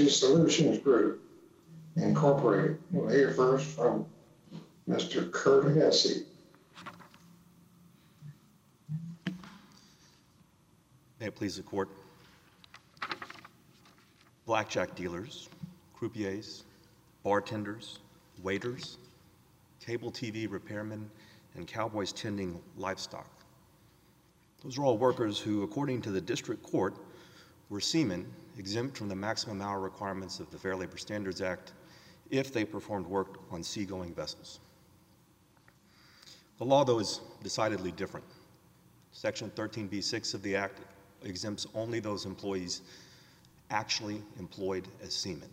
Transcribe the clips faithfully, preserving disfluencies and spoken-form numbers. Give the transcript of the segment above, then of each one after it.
Energy Solutions Group, Incorporated. We'll hear first from Mister Kurt Hesse. May it please the court. Blackjack dealers, croupiers, bartenders, waiters, cable T V repairmen, and cowboys tending livestock. Those are all workers who, according to the district court, were seamen exempt from the maximum hour requirements of the Fair Labor Standards Act if they performed work on seagoing vessels. The law, though, is decidedly different. Section thirteen B six of the Act exempts only those employees actually employed as seamen.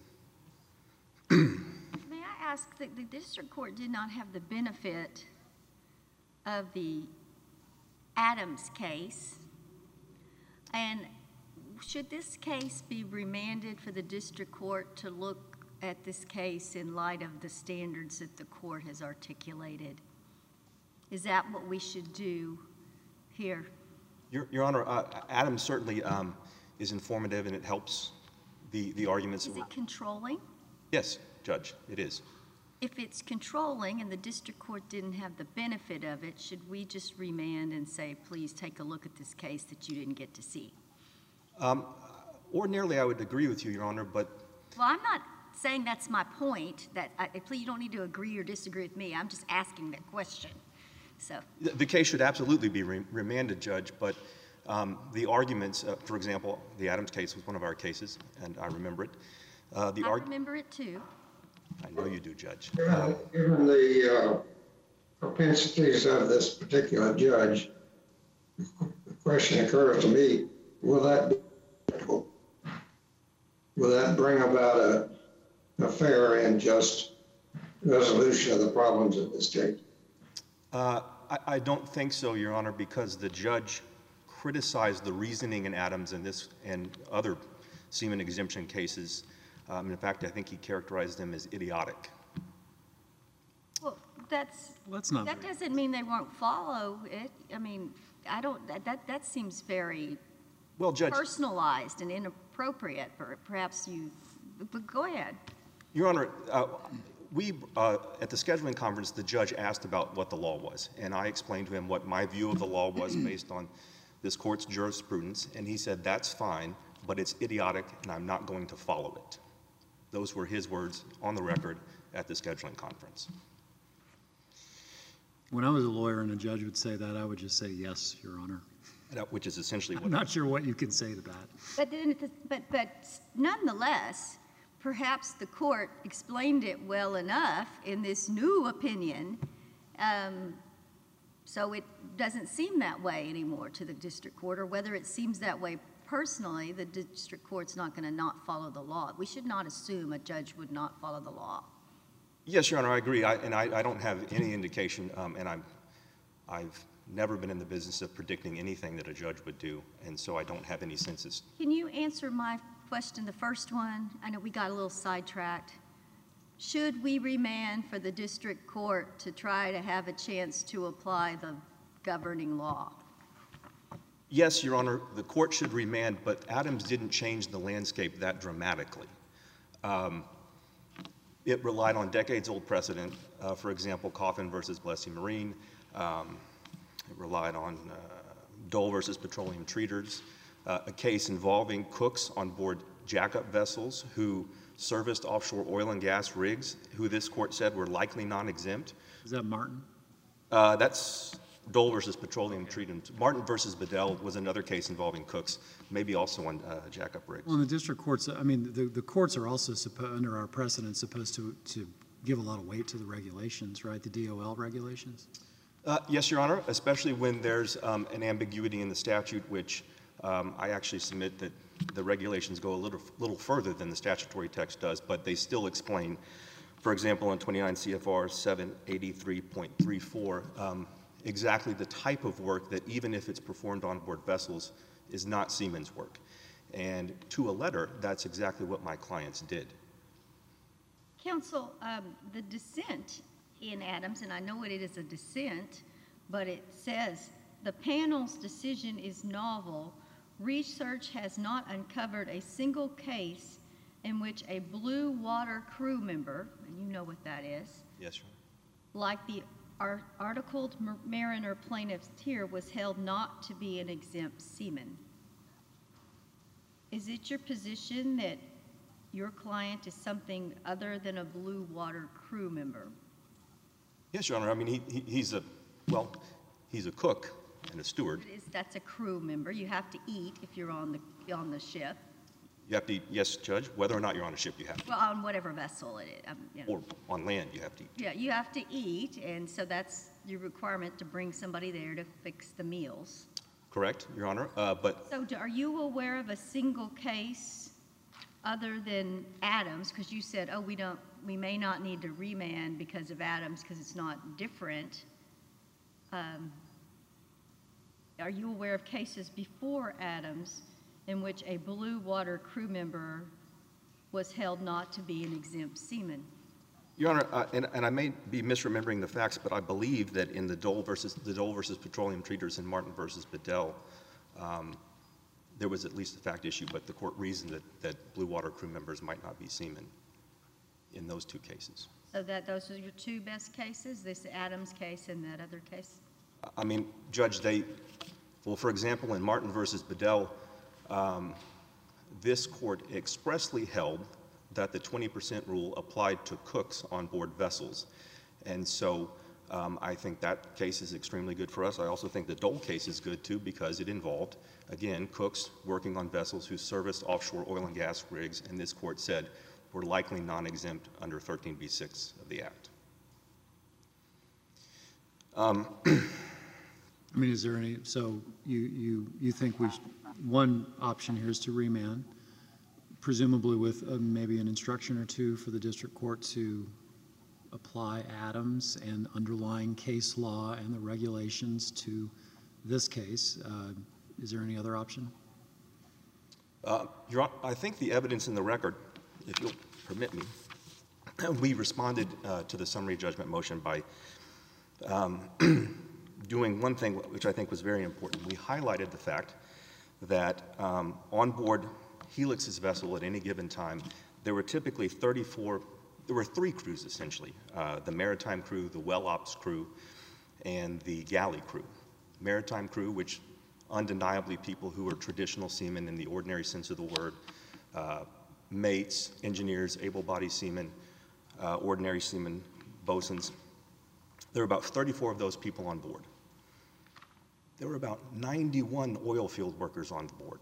May I ask that the district court did not have the benefit of the Adams case, and should this case be remanded for the district court to look at this case in light of the standards that the court has articulated? Is that what we should do here? Your, Your Honor, uh, Adams certainly um, is informative and it helps the, the arguments. Is it controlling? Yes, Judge, it is. If it's controlling and the district court didn't have the benefit of it, should we just remand and say, please take a look at this case that you didn't get to see? Um, ordinarily, I would agree with you, Your Honor, but... Well, I'm not saying that's my point. That I, please, you don't need to agree or disagree with me. I'm just asking that question. So The, the case should absolutely be re remanded, Judge, but um, the arguments, uh, for example, the Adams case was one of our cases, and I remember it. Uh, the I remember it too. I know you do, Judge. Given, given the uh, propensities of this particular judge, the question occurs to me, will that, will that bring about a, a fair and just resolution of the problems of this case? Uh, I, I don't think so, Your Honor, because the judge criticized the reasoning in Adams and this and other seaman exemption cases. Um, in fact, I think he characterized them as idiotic. Well, that's, well, that's not that very doesn't mean they won't follow it. I mean, I don't, that, that, that seems very well, Judge, personalized and inappropriate. Perhaps you, but go ahead. Your Honor, uh, we, uh, at the scheduling conference, the judge asked about what the law was, and I explained to him what my view of the law was based on this court's jurisprudence, and he said, that's fine, but it's idiotic, and I'm not going to follow it. Those were his words on the record at the scheduling conference. When I was a lawyer and a judge would say that, I would just say, yes, Your Honor. Which is essentially what... I'm not sure what you can say to that. But, but, but nonetheless, perhaps the court explained it well enough in this new opinion, um, so it doesn't seem that way anymore to the district court, or whether it seems that way personally, the district court's not going to not follow the law. We should not assume a judge would not follow the law. Yes, Your Honor, I agree, I, and I, I don't have any indication, um, and I'm, I've never been in the business of predicting anything that a judge would do, and so I don't have any senses. Can you answer my question, the first one? I know we got a little sidetracked. Should we remand for the district court to try to have a chance to apply the governing law? Yes, Your Honor, the court should remand, but Adams didn't change the landscape that dramatically. Um, it relied on decades-old precedent, uh, for example, Coffin versus Blessy Marine. Um, it relied on uh, Dole versus Petroleum Treaters, uh, a case involving cooks on board jackup vessels who serviced offshore oil and gas rigs, who this court said were likely non-exempt. Is that Martin? Uh, that's Dole versus Petroleum Treatment. Martin versus Bedell was another case involving cooks, maybe also on uh, jackup rigs. Well, in the district courts, I mean, the, the courts are also, suppo- under our precedent, supposed to, to give a lot of weight to the regulations, right, the D O L regulations? Uh, yes, Your Honor, especially when there's um, an ambiguity in the statute, which um, I actually submit that the regulations go a little, little further than the statutory text does, but they still explain, for example, in twenty-nine C F R seven eighty-three point three four, um, exactly the type of work that, even if it's performed on board vessels, is not seaman's work. And to a letter, that's exactly what my clients did. Counsel, um, the dissent in Adams, and I know it is a dissent, but it says, the panel's decision is novel. Research has not uncovered a single case in which a Blue Water crew member, and you know what that is, Yes, Your Honor. like the ar- articled mar- mariner plaintiffs here, was held not to be an exempt seaman. Is it your position that your client is something other than a Blue Water crew member? Yes, Your Honor. I mean, he, he, he's a, well, he's a cook and a steward. It is, that's a crew member. You have to eat if you're on the, on the ship. You have to eat, yes, Judge, whether or not you're on a ship, you have to. Well, on whatever vessel it is. Um, you know. Or on land, you have to eat. Yeah, you have to eat, and so that's your requirement to bring somebody there to fix the meals. Correct, Your Honor. Uh, but So do- are you aware of a single case other than Adams? Because you said, oh, we don't, we may not need to remand because of Adams because it's not different. Um, are you aware of cases before Adams in which a Blue Water crew member was held not to be an exempt seaman? Your Honor, uh, and, and I may be misremembering the facts, but I believe that in the Dole versus the Dole versus Petroleum Treaters and Martin versus Bedell, um, there was at least a fact issue, but the court reasoned that, that Blue Water crew members might not be seamen in those two cases. So that those are your two best cases, this Adams case and that other case? I mean, Judge, they, well, for example, in Martin versus Bedell, um, this court expressly held that the twenty percent rule applied to cooks on board vessels. And so um, I think that case is extremely good for us. I also think the Dole case is good too because it involved, again, cooks working on vessels who serviced offshore oil and gas rigs, and this court said were likely non-exempt under thirteen B six of the Act. Um, I mean, is there any, so you, you, you think we, sh- one option here is to remand, presumably with uh, maybe an instruction or two for the district court to apply Adams and underlying case law and the regulations to this case. Uh, is there any other option? Uh, Your Honor, I think the evidence in the record, if you'll permit me, we responded uh, to the summary judgment motion by um, doing one thing which I think was very important. We highlighted the fact that um, on board Helix's vessel at any given time, there were typically thirty-four, there were three crews essentially, uh, the maritime crew, the well ops crew, and the galley crew. Maritime crew, which undeniably people who are traditional seamen in the ordinary sense of the word, uh, mates, engineers, able-bodied seamen, uh, ordinary seamen, bosuns. There were about thirty-four of those people on board. There were about ninety-one oil field workers on board.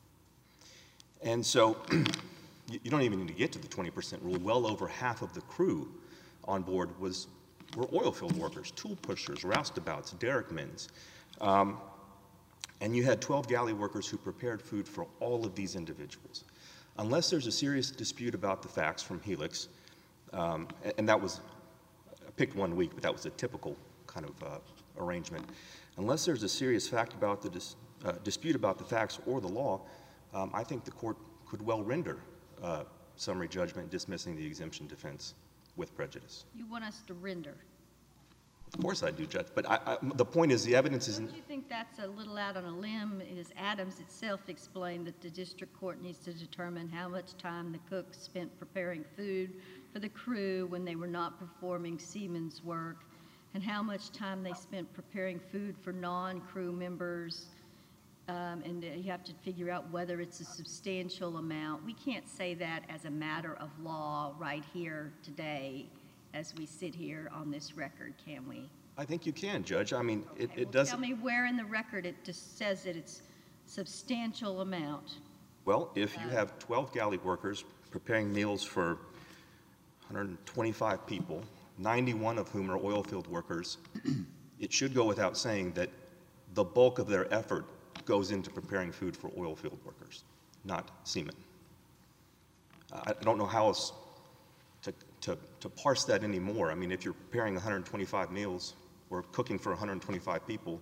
And so you don't even need to get to the twenty percent rule. Well over half of the crew on board was, were oil field workers, tool pushers, roustabouts, derrickmen. Um, and you had twelve galley workers who prepared food for all of these individuals. Unless there's a serious dispute about the facts from Helix, um, and that was, I picked one week, but that was a typical kind of uh, arrangement. Unless there's a serious fact about the dis, uh, dispute about the facts or the law, um, I think the court could well render uh, summary judgment dismissing the exemption defense with prejudice. You want us to render? Of course I do, Judge, but I, I, the point is the evidence isn't... Don't you think that's a little out on a limb? As Adams itself explained that the district court needs to determine how much time the cooks spent preparing food for the crew when they were not performing seamen's work, and how much time they spent preparing food for non-crew members, um, and you have to figure out whether it's a substantial amount. We can't say that as a matter of law right here today as we sit here on this record, can we? I think you can, Judge. I mean, it, Okay, it well, doesn't... Tell me where in the record it just says that it's substantial amount. Well, if you have twelve galley workers preparing meals for one hundred twenty-five people, ninety-one of whom are oil field workers, it should go without saying that the bulk of their effort goes into preparing food for oil field workers, not seamen. I I don't know how else to, to, to parse that anymore. I mean, if you're preparing one hundred twenty-five meals or cooking for one hundred twenty-five people,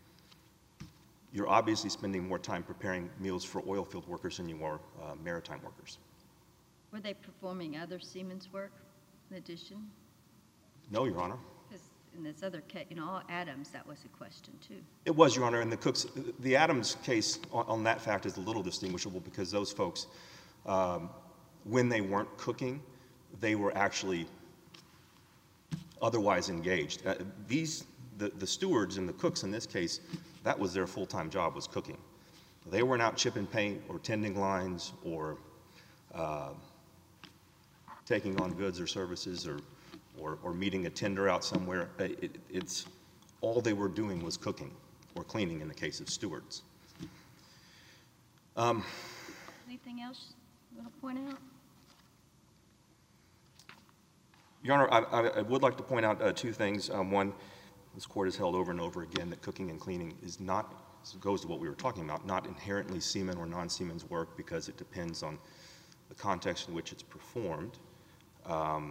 you're obviously spending more time preparing meals for oil field workers than you are uh, maritime workers. Were they performing other seamen's work in addition? No, Your Honor. Because in this other case, you know, Adams, that was a question too. It was, Your Honor, and the Cooks, the Adams case on, on that fact is a little distinguishable because those folks um, when they weren't cooking, they were actually otherwise engaged. Uh, these, the, the stewards and the cooks in this case, that was their full-time job, was cooking. They weren't out chipping paint or tending lines or uh, taking on goods or services or, or, or meeting a tender out somewhere. It, it's, all they were doing was cooking or cleaning in the case of stewards. Um, Anything else you want to point out? Your Honor, I, I, I would like to point out uh, two things. Um, one, this court has held over and over again that cooking and cleaning is not, goes to what we were talking about, not inherently seaman or non-seaman's work because it depends on the context in which it's performed. Um,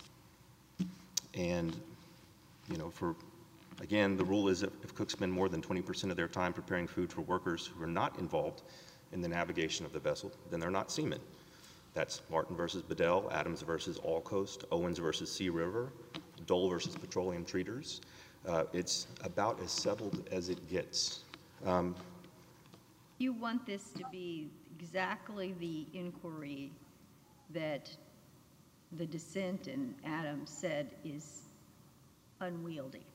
and, you know, for, again, the rule is that if cooks spend more than twenty percent of their time preparing food for workers who are not involved in the navigation of the vessel, then they're not seamen. That's Martin versus Bedell, Adams versus Allcoast, Owens versus Sea River, Dole versus Petroleum Treaters. Uh, it's about as settled as it gets. Um, You want this to be exactly the inquiry that the dissent in Adams said is unwieldy.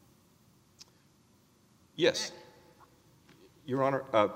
yes. Your Honor, uh,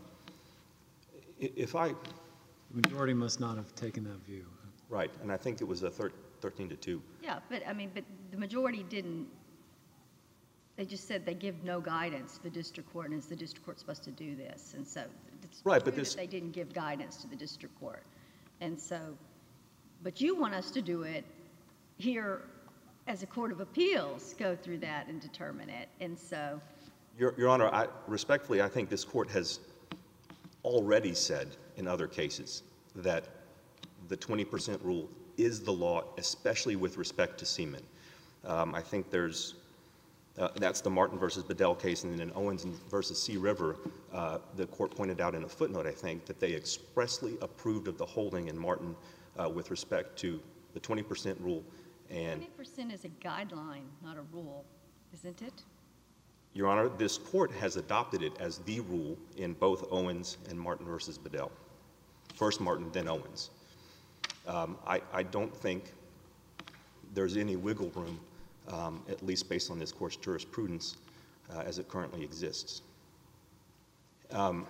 if I, The majority must not have taken that view. right, and I think it was a thir thirteen to two. Yeah, but I mean, but the majority didn't, they just said they give no guidance to the district court, and is the district court supposed to do this? And so it's Right, true but this- that they didn't give guidance to the district court. And so, but you want us to do it here as a court of appeals, go through that and determine it. And so, Your, Your Honor, I, respectfully, I think this court has already said in other cases that the twenty percent rule is the law, especially with respect to seamen. Um, I think there's, uh, that's the Martin versus Bedell case, and then in Owens versus Sea River, uh, the court pointed out in a footnote, I think, that they expressly approved of the holding in Martin uh, with respect to the twenty percent rule. And twenty percent is a guideline, not a rule, isn't it? Your Honor, this court has adopted it as the rule in both Owens and Martin versus Bedell. First Martin, then Owens. Um, I, I don't think there's any wiggle room, um, at least based on this court's jurisprudence, uh, as it currently exists. Um,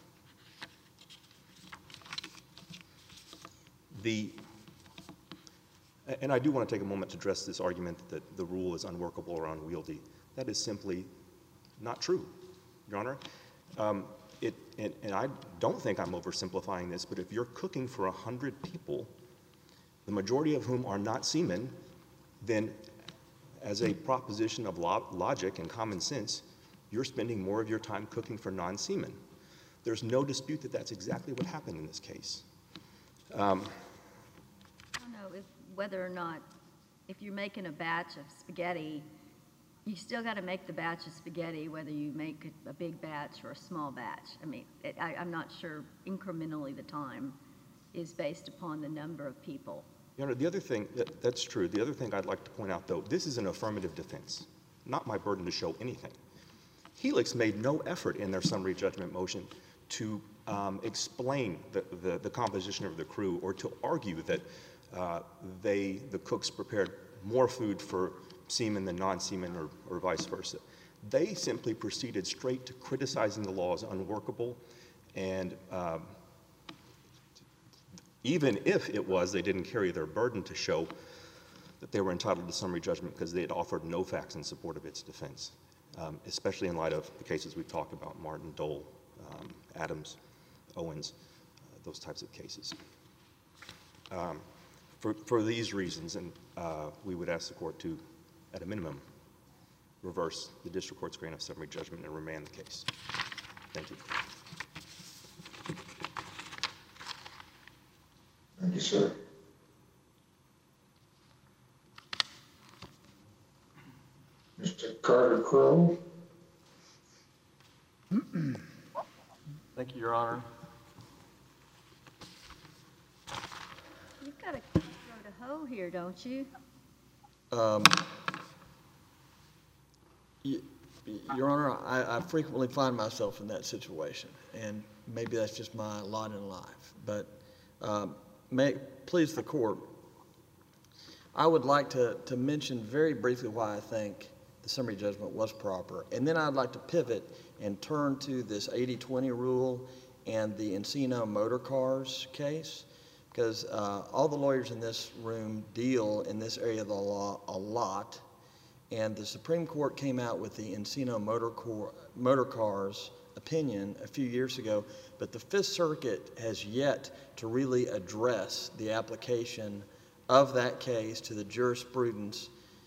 the, and I do want to take a moment to address this argument that the rule is unworkable or unwieldy. That is simply not true, Your Honor. Um, it, and, and I don't think I'm oversimplifying this, but if you're cooking for a hundred people, the majority of whom are not seamen, then as a proposition of lo logic and common sense, you're spending more of your time cooking for non-seamen. There's no dispute that that's exactly what happened in this case. Um, I don't know if, whether or not, if you're making a batch of spaghetti, you still got to make the batch of spaghetti, whether you make a, a big batch or a small batch. I mean, it, I, I'm not sure incrementally the time is based upon the number of people. Your Honor, the other thing, that, that's true. The other thing I'd like to point out, though, this is an affirmative defense, not my burden to show anything. Helix made no effort in their summary judgment motion to um, explain the, the, the composition of the crew or to argue that uh, they, the cooks, prepared more food for seamen than non-seamen or, or vice versa. They simply proceeded straight to criticizing the law as unworkable, and um, even if it was, they didn't carry their burden to show that they were entitled to summary judgment because they had offered no facts in support of its defense, um, especially in light of the cases we've talked about, Martin, Dole, um, Adams, Owens, uh, those types of cases. Um, for, for these reasons, and uh, we would ask the court to, at a minimum, reverse the district court's grant of summary judgment and remand the case. Thank you. Thank you, sir. Mister Carter Crowe. Thank you, Your Honor. You've got to throw the hoe here, don't you? Um, y- Your Honor, I, I frequently find myself in that situation, and maybe that's just my lot in life. But um, may please the court, I would like to, to mention very briefly why I think the summary judgment was proper. And then I'd like to pivot and turn to this eighty twenty rule and the Encino Motor Cars case, because uh, all the lawyers in this room deal in this area of the law a lot. And the Supreme Court came out with the Encino Motor, Cor- Motor Cars opinion a few years ago, but the Fifth Circuit has yet to really address the application of that case to the jurisprudence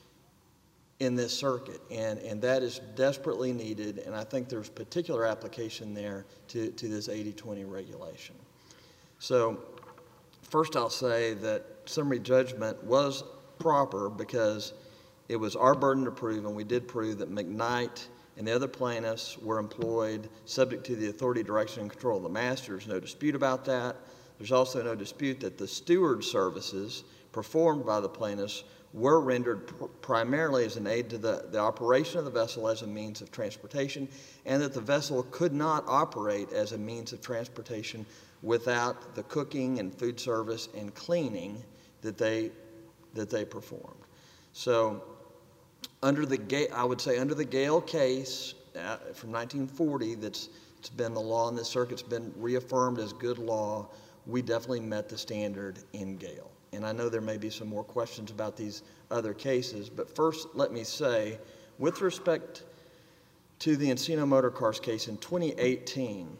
in this circuit, and, and that is desperately needed, and I think there's particular application there to, to this eighty twenty regulation. So first I'll say that summary judgment was proper because it was our burden to prove, and we did prove that McKnight and the other plaintiffs were employed subject to the authority, direction, and control of the master. There's no dispute about that. There's also no dispute that the steward services performed by the plaintiffs were rendered pr- primarily as an aid to the, the operation of the vessel as a means of transportation, and that the vessel could not operate as a means of transportation without the cooking and food service and cleaning that they, that they performed. So under the, Ga- I would say under the Gale case uh, from nineteen forty, that's it's been the law in this circuit, it's been reaffirmed as good law, we definitely met the standard in Gale. And I know there may be some more questions about these other cases, but first let me say, with respect to the Encino Motor Cars case in twenty eighteen,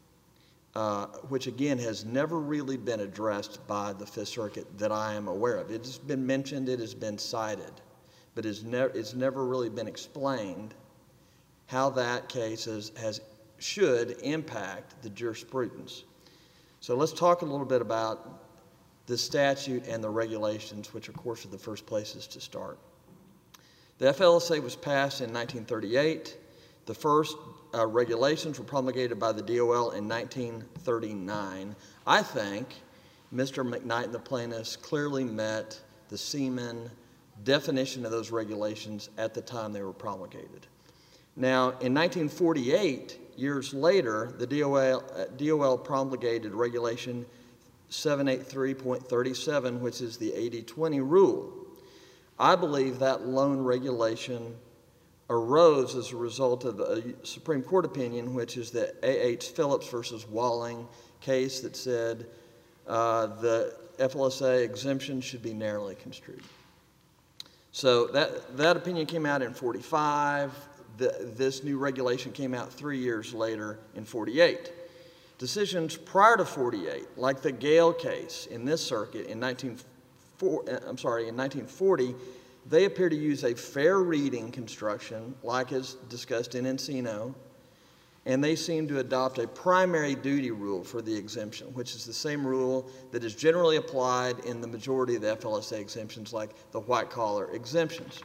uh, which again has never really been addressed by the Fifth Circuit that I am aware of. It has been mentioned, it has been cited, but it's, ne- it's never really been explained how that case has, has should impact the jurisprudence. So let's talk a little bit about the statute and the regulations, which of course are the first places to start. The F L S A was passed in nineteen thirty-eight. The first uh, regulations were promulgated by the D O L in nineteen thirty-nine. I think Mister McKnight and the plaintiffs clearly met the seaman definition of those regulations at the time they were promulgated. Now, in nineteen forty-eight, years later, the D O L, uh, D O L promulgated Regulation seven eighty-three point thirty-seven, which is the eighty twenty rule. I believe that loan regulation arose as a result of a Supreme Court opinion, which is the A H Phillips versus Walling case that said uh, the F L S A exemption should be narrowly construed. So that, that opinion came out in forty-five. The, this new regulation came out three years later in forty-eight. Decisions prior to forty-eight, like the Gale case in this circuit in nineteen forty, I'm sorry, in nineteen forty, they appear to use a fair reading construction, like is discussed in Encino, and they seem to adopt a primary duty rule for the exemption, which is the same rule that is generally applied in the majority of the F L S A exemptions, like the white-collar exemptions.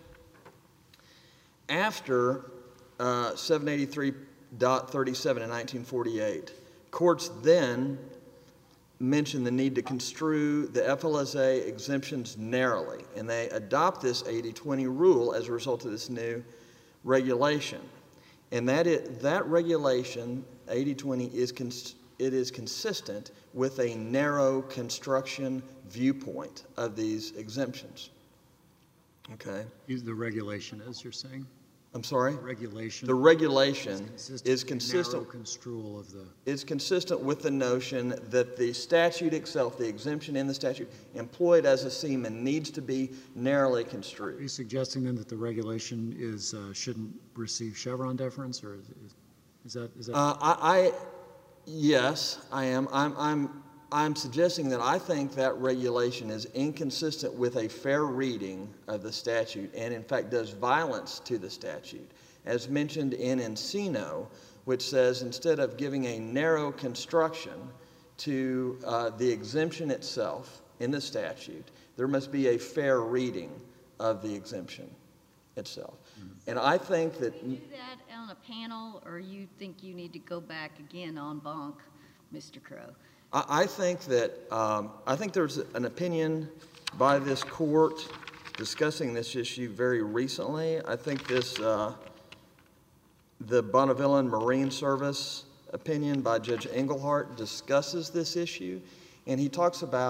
After uh, seven eighty-three point thirty-seven in nineteen forty-eight, courts then mentioned the need to construe the F L S A exemptions narrowly, and they adopt this eighty twenty rule as a result of this new regulation. And that, it, that regulation, eighty twenty, is cons- it is consistent with a narrow construction viewpoint of these exemptions. Okay? Use the regulation, as you're saying? I'm sorry? Regulation. The regulation consistent is consistent. Narrow construal of the. Is consistent with the notion that the statute itself, the exemption in the statute, employed as a seaman needs to be narrowly construed. Are you suggesting then that the regulation is uh, shouldn't receive Chevron deference, or is, is that is that? Uh, I, I, yes, I am. I'm, I'm, I'm suggesting that I think that regulation is inconsistent with a fair reading of the statute, and in fact does violence to the statute, as mentioned in Encino, which says instead of giving a narrow construction to uh, the exemption itself in the statute, there must be a fair reading of the exemption itself. Mm-hmm. And I think that... Can you do that on a panel, or you think you need to go back again en banc, Mister Crow? I, I think that, um, I think there's an opinion by this court discussing this issue very recently. I think this, uh, the Bonnevillen Marine Service opinion by Judge Engelhardt discusses this issue, and he talks about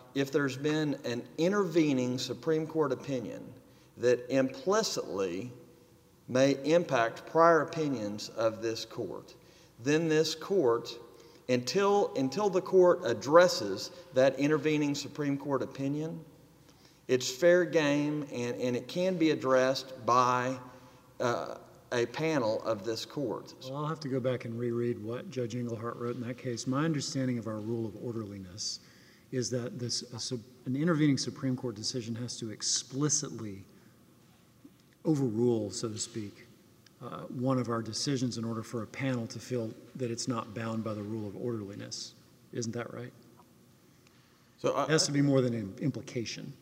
if there's been an intervening Supreme Court opinion that implicitly may impact prior opinions of this court, then this court, until, until the court addresses that intervening Supreme Court opinion, it's fair game, and, and it can be addressed by uh, a panel of this court. Well, I'll have to go back and reread what Judge Englehart wrote in that case. My understanding of our rule of orderliness is that this a, an intervening Supreme Court decision has to explicitly overrule, so to speak, uh, one of our decisions in order for a panel to feel that it's not bound by the rule of orderliness. Isn't that right? So I, it has to be more than an implication.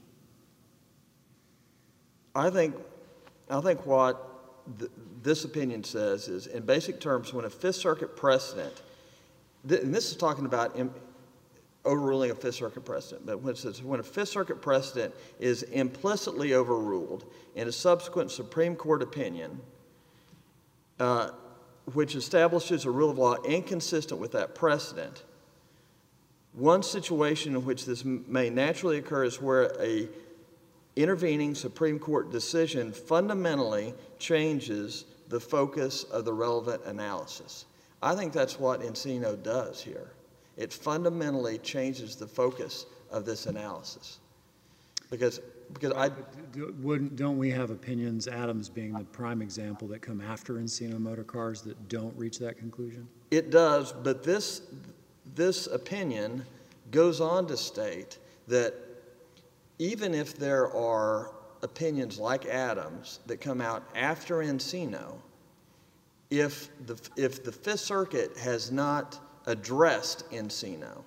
I think, I think what th this opinion says is, in basic terms, when a Fifth Circuit precedent, th and this is talking about im overruling a Fifth Circuit precedent, but when it says when a Fifth Circuit precedent is implicitly overruled in a subsequent Supreme Court opinion, uh, which establishes a rule of law inconsistent with that precedent, one situation in which this may naturally occur is where a intervening Supreme Court decision fundamentally changes the focus of the relevant analysis. I think that's what Encino does here. It fundamentally changes the focus of this analysis. Because, because I... Wouldn't, don't we have opinions, Adams being the prime example, that come after Encino Motor Cars that don't reach that conclusion? It does, but this, this opinion goes on to state that even if there are opinions like Adams that come out after Encino, if the, if the Fifth Circuit has not addressed Encino,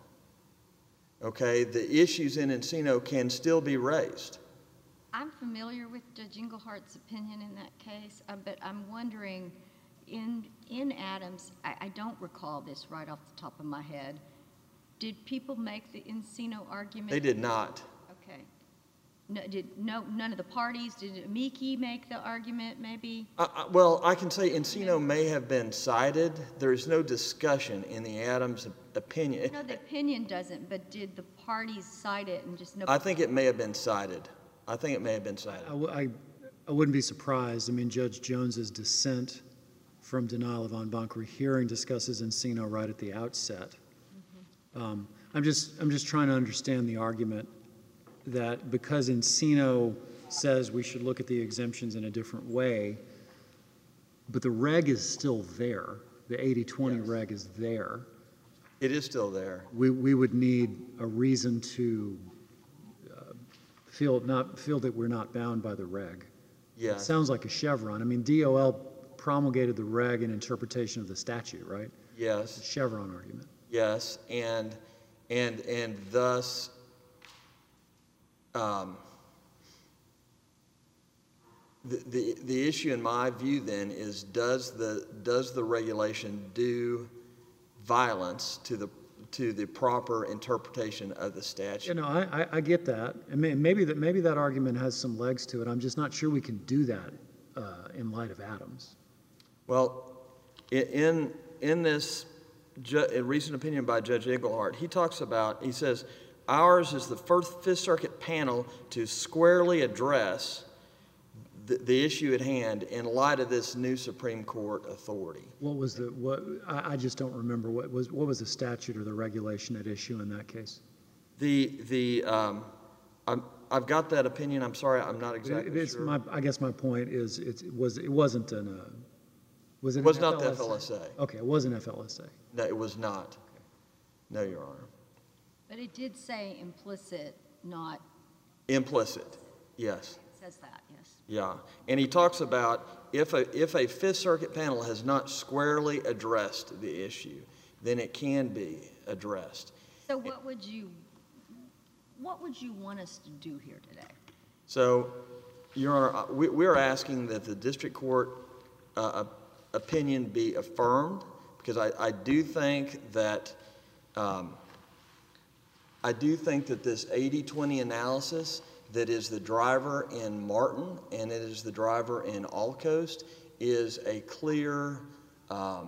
okay, the issues in Encino can still be raised. I'm familiar with Judge Englehart's opinion in that case, uh, but I'm wondering, in, in Adams, I, I don't recall this right off the top of my head, did people make the Encino argument? They did not. Okay. No, did no, none of the parties, did Amici make the argument maybe? Uh, uh, well, I can say Encino may have been cited. There is no discussion in the Adams opinion. No, the opinion doesn't, but did the parties cite it and just no? I think it may have been cited. I think it may have been cited. I, I, I wouldn't be surprised. I mean, Judge Jones's dissent from denial of en banc rehearing discusses Encino right at the outset. Mm-hmm. um, I'm just, I'm just trying to understand the argument that because Encino says we should look at the exemptions in a different way, but the reg is still there, the eighty twenty yes. reg is there. It is still there. We, we would need a reason to uh, feel, not, feel that we're not bound by the reg. Yeah. It sounds like a Chevron. I mean, D O L promulgated the reg in interpretation of the statute, right? Yes. It's a Chevron argument. Yes, and, and, and thus, Um, the, the, the issue in my view then is does the, does the regulation do violence to the, to the proper interpretation of the statute? You know, I, I, I get that. I mean, maybe that, maybe that argument has some legs to it. I'm just not sure we can do that uh, in light of Adams. Well, in, in this ju in recent opinion by Judge Englehart, he talks about, he says, ours is the first Fifth Circuit panel to squarely address the, the issue at hand in light of this new Supreme Court authority. What was the, what, I, I just don't remember, what was, what was the statute or the regulation at issue in that case? The, the, um, I'm, I've got that opinion, I'm sorry, I'm not exactly it's sure. My, I guess my point is, it's, it, was, it wasn't an, uh, was it It was an not F L S A? the F L S A. Okay, it wasn't F L S A. No, it was not. No, Your Honor. But it did say implicit, not. Implicit, yes. It says that, yes. Yeah, and he talks about if a, if a Fifth Circuit panel has not squarely addressed the issue, then it can be addressed. So what would you, what would you want us to do here today? So, Your Honor, we, we're asking that the district court uh, opinion be affirmed, because I, I do think that um, I do think that this eighty twenty analysis that is the driver in Martin and it is the driver in Allcoast is a clear um,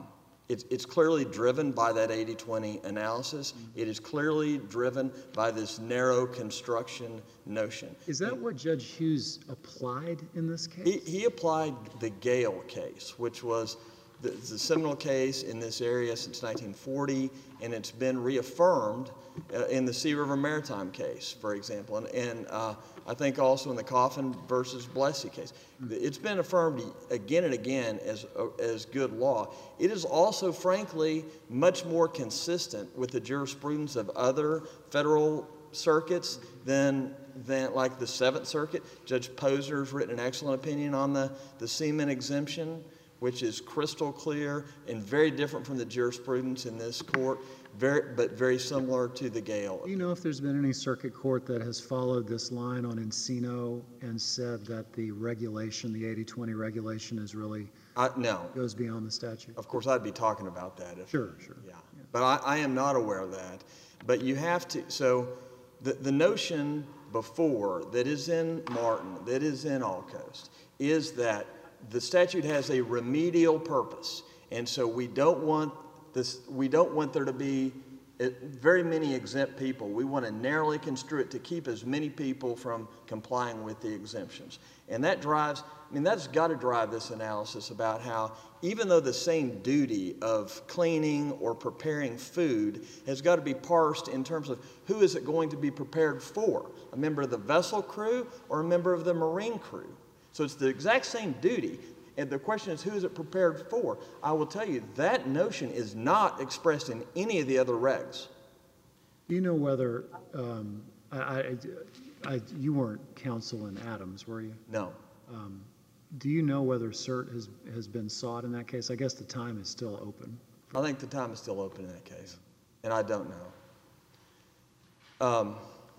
It's, it's clearly driven by that eighty twenty analysis. It is clearly driven by this narrow construction notion. Is that what Judge Hughes applied in this case? He, he applied the Gale case, which was the, the seminal case in this area since nineteen forty, and it's been reaffirmed uh, in the Sea River Maritime case, for example, and, and uh, I think also in the Coffin versus Blessey case. It's been affirmed again and again as, uh, as good law. It is also, frankly, much more consistent with the jurisprudence of other federal circuits than, than like the Seventh Circuit. Judge Posner's written an excellent opinion on the, the seaman exemption, which is crystal clear and very different from the jurisprudence in this court, very, but very similar to the Gale. Do you know if there's been any circuit court that has followed this line on Encino and said that the regulation, the eighty twenty regulation, is really I, no. goes beyond the statute? Of course, I'd be talking about that. If, Sure, sure. Yeah. yeah. But I, I am not aware of that. But you have to, so the, the notion before that is in Martin, that is in Allcoast, is that the statute has a remedial purpose. And so we don't want this, we don't want there to be very many exempt people. We want to narrowly construe it to keep as many people from complying with the exemptions. And that drives, I mean, that's got to drive this analysis about how even though the same duty of cleaning or preparing food has got to be parsed in terms of who is it going to be prepared for, a member of the vessel crew or a member of the marine crew. So it's the exact same duty. And the question is, who is it prepared for? I will tell you, that notion is not expressed in any of the other regs. Do you know whether, um, I, I, I, you weren't counsel in Adams, were you? No. Um, do you know whether cert has, has been sought in that case? I guess the time is still open. I think the time is still open in that case, and I don't know. Um,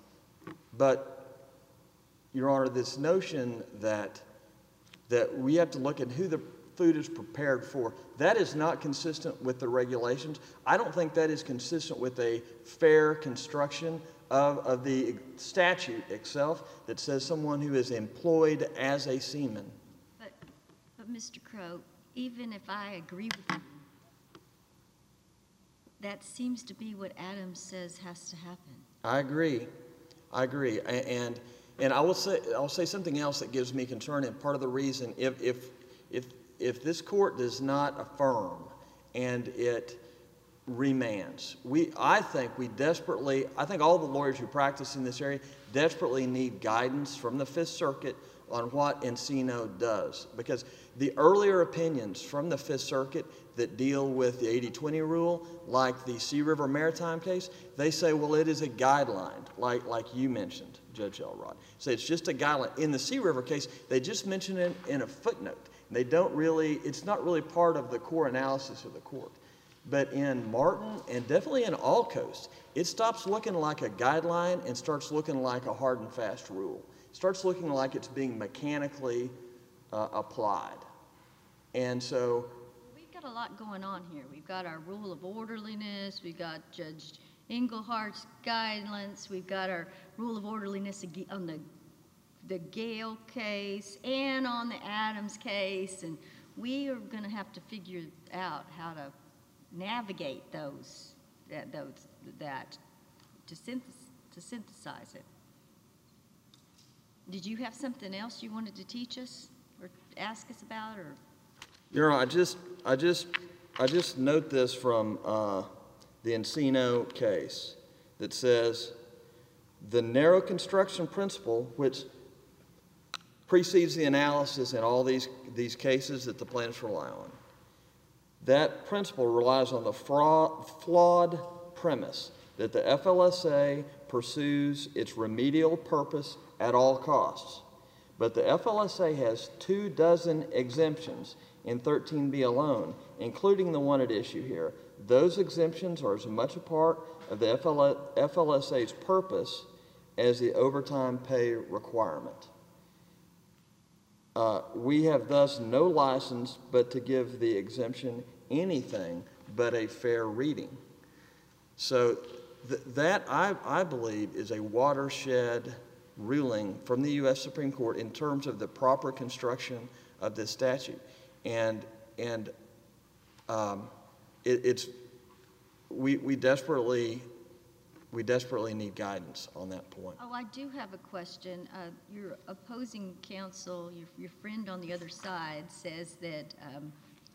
but, Your Honor, this notion that that we have to look at who the food is prepared for, that is not consistent with the regulations. I don't think that is consistent with a fair construction of, of the statute itself that says someone who is employed as a seaman. But, but Mister Crow, even if I agree with you, that seems to be what Adams says has to happen. I agree. I agree. A- And And I will say, I'll say something else that gives me concern, and part of the reason, if, if, if, if this court does not affirm and it remands, we, I think we desperately, I think all the lawyers who practice in this area desperately need guidance from the Fifth Circuit on what Encino does. Because the earlier opinions from the Fifth Circuit that deal with the eighty twenty rule, like the Sea River Maritime case, they say, well, it is a guideline, like, like you mentioned, Judge Elrod. So it's just a guideline. In the Sea River case, they just mention it in a footnote. They don't really, it's not really part of the core analysis of the court. But in Martin, and definitely in Allcoast, it stops looking like a guideline and starts looking like a hard and fast rule. It starts looking like it's being mechanically uh, applied. And so We've got a lot going on here. We've got our rule of orderliness, we've got Judge Englehart's guidelines, we've got our rule of orderliness ag- on the, the Gale case and on the Adams case, and we are going to have to figure out how to navigate those, that, those, that to, synthes- to synthesize it. Did you have something else you wanted to teach us or ask us about, or? Your Honor, I just, I just, I just note this from uh, the Encino case that says the narrow construction principle, which precedes the analysis in all these these cases that the plaintiffs rely on, that principle relies on the fraud, flawed premise that the F L S A pursues its remedial purpose at all costs. But the F L S A has two dozen exemptions in thirteen B alone, including the one at issue here. Those exemptions are as much a part of the F L S A's purpose as the overtime pay requirement. Uh, we have thus no license but to give the exemption anything but a fair reading. So th- that, I, I believe, is a watershed ruling from the U S Supreme Court in terms of the proper construction of this statute. And, and um, it, it's, we, we desperately, we desperately need guidance on that point. Oh, I do have a question. Uh, your opposing counsel, your, your friend on the other side, says that um,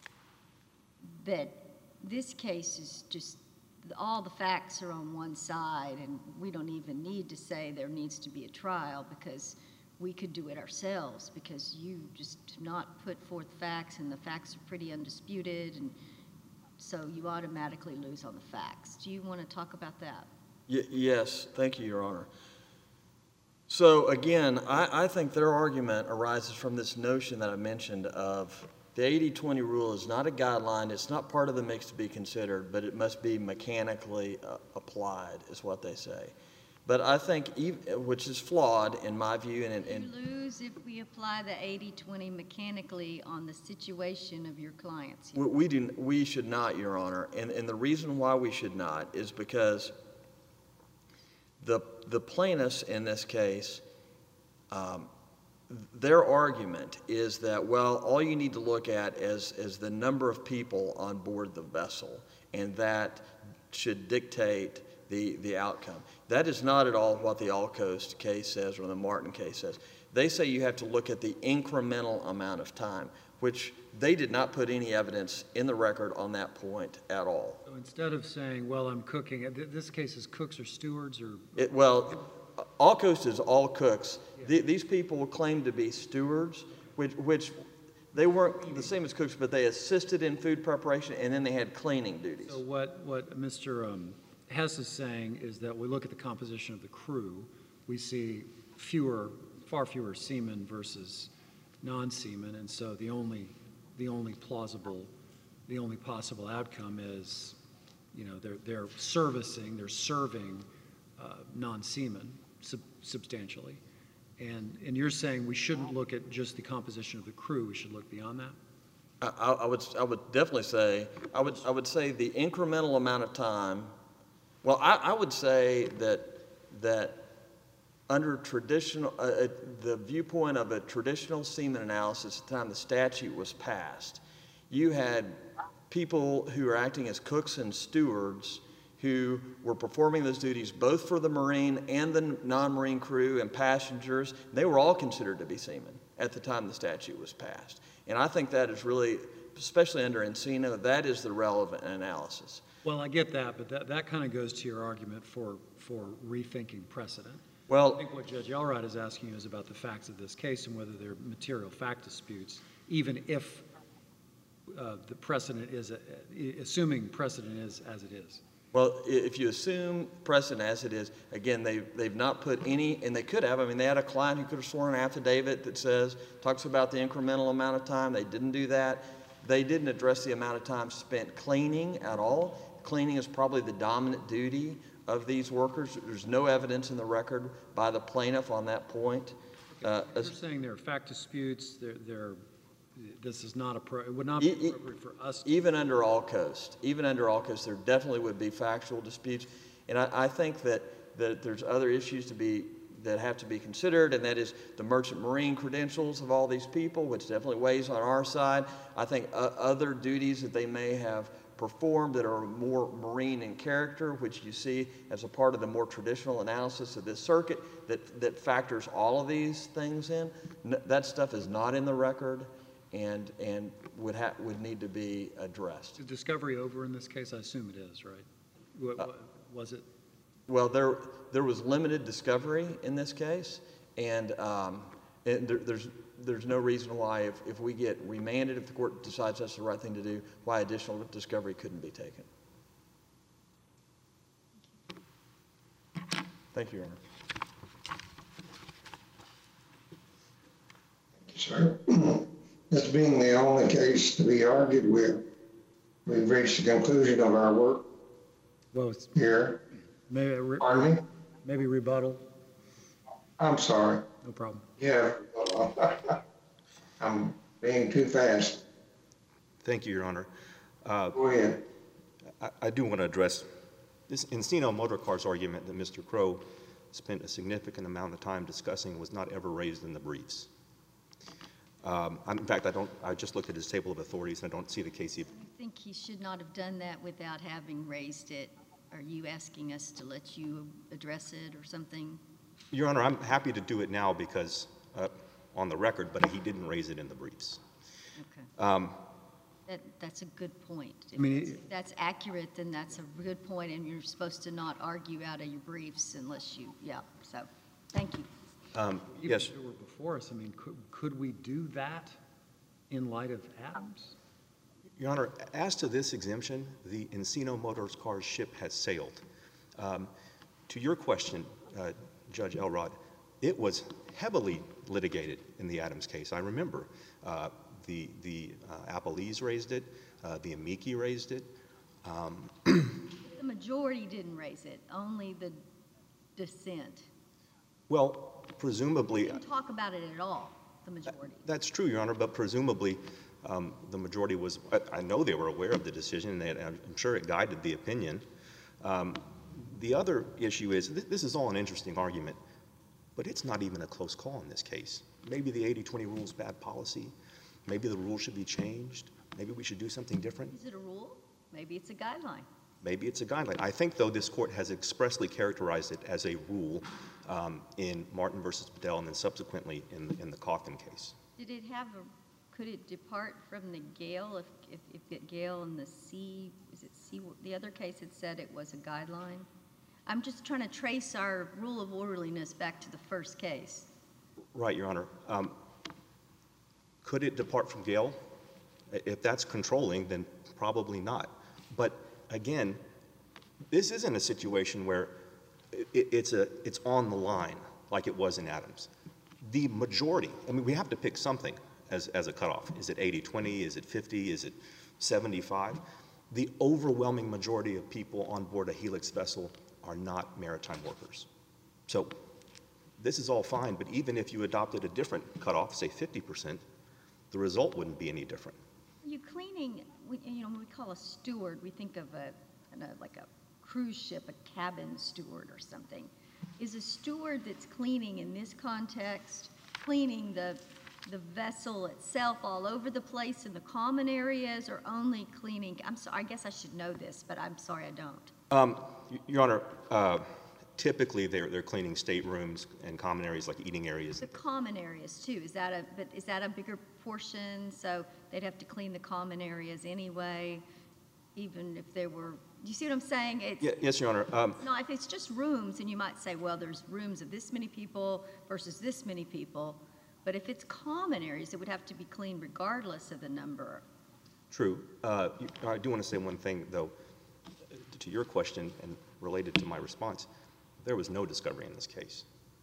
that this case is just all the facts are on one side, and we don't even need to say there needs to be a trial because we could do it ourselves because you just do not put forth facts, and the facts are pretty undisputed, and so you automatically lose on the facts. Do you want to talk about that? Y yes, thank you, Your Honor. So again, I, I think their argument arises from this notion that I mentioned of the eighty twenty rule is not a guideline, it's not part of the mix to be considered, but it must be mechanically uh, applied, is what they say. But I think, even, which is flawed in my view. And, and you lose if we apply the eighty twenty mechanically on the situation of your clients. We, we, do, we should not, Your Honor. And, and the reason why we should not is because the, the plaintiffs in this case, um, their argument is that, well, all you need to look at is, is the number of people on board the vessel, and that should dictate the, the outcome. That is not at all what the Allcoast case says or the Martin case says. They say you have to look at the incremental amount of time, which they did not put any evidence in the record on that point at all. So instead of saying, well, I'm cooking, this case is cooks or stewards or? It, well, Allcoast is all cooks. The, these people claim to be stewards, which, which they weren't the same as cooks, but they assisted in food preparation, and then they had cleaning duties. So what, what Mister Um, Hess is saying is that we look at the composition of the crew, we see fewer, far fewer seamen versus non-seamen, and so the only, the only plausible, the only possible outcome is, you know, they're, they're servicing, they're serving uh, non-seamen sub substantially. And, and you're saying we shouldn't look at just the composition of the crew, we should look beyond that? I, I, would, I would definitely say, I would, I would say the incremental amount of time, well, I, I would say that, that under traditional, uh, uh, the viewpoint of a traditional seaman analysis at the time the statute was passed, you had people who were acting as cooks and stewards who were performing those duties both for the Marine and the non-Marine crew and passengers. They were all considered to be seamen at the time the statute was passed. And I think that is really, especially under Encino, that is the relevant analysis. Well, I get that, but that, that kind of goes to your argument for, for rethinking precedent. Well, I think what Judge Elrod is asking you is about the facts of this case and whether they're material fact disputes, even if uh, the precedent is, a, assuming precedent is as it is. Well, if you assume precedent as it is, again, they, they've not put any, and they could have. I mean, they had a client who could have sworn an affidavit that says, talks about the incremental amount of time. They didn't do that. They didn't address the amount of time spent cleaning at all. Cleaning is probably the dominant duty of these workers. There's no evidence in the record by the plaintiff on that point. Uh, You're saying there are fact disputes, they're, they're, this is not, appro it would not be appropriate for us to... Even under Allcoast, even under Allcoast, there definitely would be factual disputes. And I, I think that, that there's other issues to be, that have to be considered, and that is the merchant marine credentials of all these people, which definitely weighs on our side. I think uh, other duties that they may have performed that are more marine in character, which you see as a part of the more traditional analysis of this circuit, that, that factors all of these things in. N that stuff is not in the record and, and would, ha would need to be addressed. Is discovery over in this case? I assume it is, right? What, what, uh, was it? Well, there, there was limited discovery in this case, and, um, and there, there's, there's no reason why if, if we get remanded, if the court decides that's the right thing to do, why additional discovery couldn't be taken. Thank you, Your Honor. Sir, this being the only case to be argued with, we've reached the conclusion of our work Well, it's, here. maybe, re Pardon me? maybe rebuttal. I'm sorry. No problem. Yeah, I'm being too fast. Thank you, Your Honor. Uh, Go ahead. I, I do want to address this Encino Motor Cars argument that Mister Crow spent a significant amount of time discussing was not ever raised in the briefs. Um, in fact, I don't. I just looked at his table of authorities, and I don't see the case think he should not have done that without having raised it? Are you asking us to let you address it or something? Your Honor, I'm happy to do it now because, uh, on the record, but he didn't raise it in the briefs. Okay. Um, That, that's a good point. If I mean, that's- it- if that's accurate, then that's a good point, and you're supposed to not argue out of your briefs unless you, yeah, so, thank you. um, Even yes, if it were before us, I mean, could, could we do that in light of Adams? Your Honor, as to this exemption, the Encino Motors Cars ship has sailed. Um, to your question, uh, Judge Elrod, it was heavily litigated in the Adams case. I remember uh, the, the uh, Appellees raised it, uh, the amici raised it. Um, The majority didn't raise it, only the dissent. well, presumably, Didn't talk about it at all, the majority. that's true, Your Honor, but presumably um, the majority was, I, I know they were aware of the decision, and they, I'm sure it guided the opinion. Um, the other issue is, th this is all an interesting argument, but it's not even a close call in this case. Maybe the eighty twenty rule is bad policy. Maybe the rule should be changed. Maybe we should do something different. Is it a rule? Maybe it's a guideline. Maybe it's a guideline. I think, though, this court has expressly characterized it as a rule um, in Martin versus Bedell and then subsequently in, in the Coffin case. Did it have a, could it depart from the Gale if, if, if it Gale and the C, is it C, the other case had said it was a guideline? I'm just trying to trace our rule of orderliness back to the first case. Right, Your Honor. Um, could it depart from Gale? If that's controlling, then probably not. But again, this isn't a situation where it, it's, a, it's on the line like it was in Adams. The majority, I mean, we have to pick something as, as a cutoff. Is it eighty twenty? Is it fifty? Is it seventy-five? The overwhelming majority of people on board a Helix vessel are not maritime workers. So this is all fine, but even if you adopted a different cutoff, say fifty percent, the result wouldn't be any different. Are you cleaning, we- you know, when we call a steward, we think of a, an, a, like a cruise ship, a cabin steward or something. Is a steward that's cleaning in this context, cleaning the, the vessel itself all over the place in the common areas, or only cleaning, I'm sorry, I guess I should know this, but I'm sorry I don't. Um, y- Your Honor, uh, typically they're, they're cleaning staterooms and common areas like eating areas. The common areas too, is that a, but is that a bigger portion? So they'd have to clean the common areas anyway, even if there were, do you see what I'm saying? It's Ye- Yes, Your Honor. Um, not, if it's just rooms, and you might say, well, there's rooms of this many people versus this many people, but if it's common areas, it would have to be cleaned regardless of the number. True. Uh, you- I do want to say one thing, though, to your question and related to my response. There was no discovery in this case.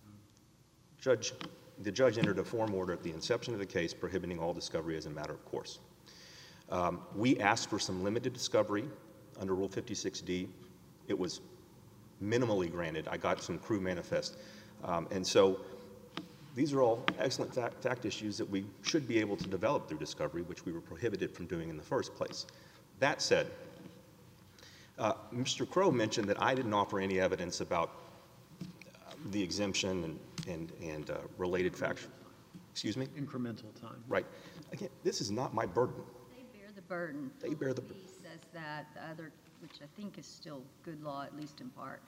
Judge, the judge entered a form order at the inception of the case prohibiting all discovery as a matter of course. Um, we asked for some limited discovery under Rule fifty-six D. It was minimally granted. I got some crew manifest. Um, and so these are all excellent fact, fact issues that we should be able to develop through discovery, which we were prohibited from doing in the first place. That said, uh, Mister Crow mentioned that I didn't offer any evidence about the exemption and, and, and uh, related facts. Excuse me? Incremental time. Right. Again, this is not my burden. They bear the burden. They bear the- He says that, the other, which I think is still good law, at least in part.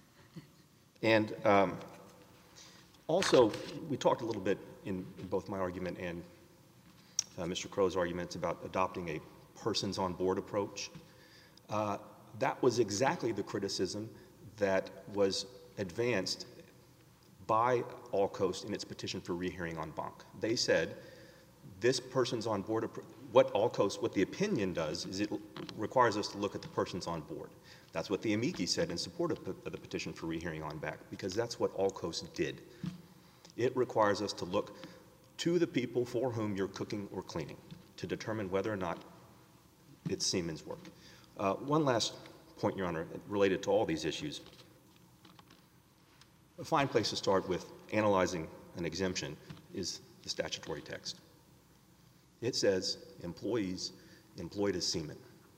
And um, also, we talked a little bit in, in both my argument and uh, Mister Crow's arguments about adopting a persons on board approach. Uh, that was exactly the criticism that was advanced by Allcoast in its petition for rehearing en banc. They said this persons on board, what Allcoast, what the opinion does is it requires us to look at the persons on board. That's what the amici said in support of the, of the petition for rehearing en banc, because that's what Allcoast did. It requires us to look to the people for whom you're cooking or cleaning to determine whether or not it's seamen's work. Uh, one last point, Your Honor, related to all these issues. A fine place to start with analyzing an exemption is the statutory text. It says employees employed as seamen.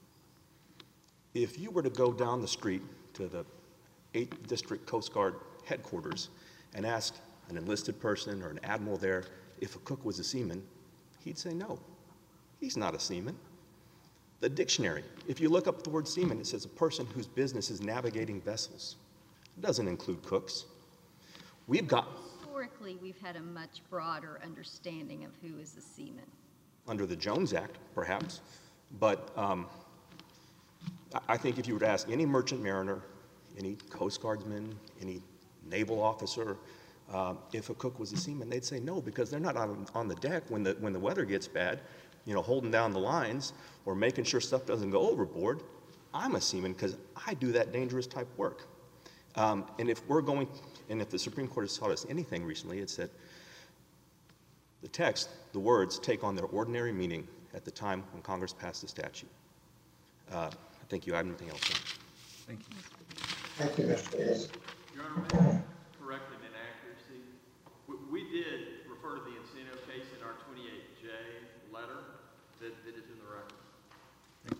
If you were to go down the street to the eighth District Coast Guard headquarters and ask an enlisted person or an admiral there if a cook was a seaman, he'd say no, he's not a seaman. The dictionary, if you look up the word seaman, it says a person whose business is navigating vessels. It doesn't include cooks. We've got, Historically, we've had a much broader understanding of who is a seaman. under the Jones Act, perhaps, but um, I- I think if you were to ask any merchant mariner, any Coast Guardsman, any naval officer, uh, if a cook was a seaman, they'd say no, because they're not on, on the deck when the, when the weather gets bad, you know, holding down the lines or making sure stuff doesn't go overboard. I'm a seaman because I do that dangerous type work. Um, and if we're going, and if the Supreme Court has taught us anything recently, it's that the text, the words, take on their ordinary meaning at the time when Congress passed the statute. Uh, I think you have anything else? Thank you. Thank you, Mister Hayes. Your Honor, may I correct an inaccuracy? We, we did refer to the Encino case in our twenty-eight J letter that, that is in the record.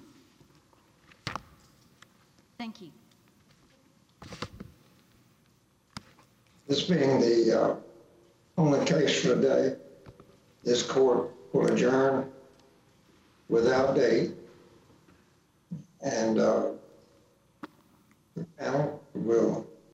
Thank you. This being the uh, only case for today, this court will adjourn without date. And uh, the panel will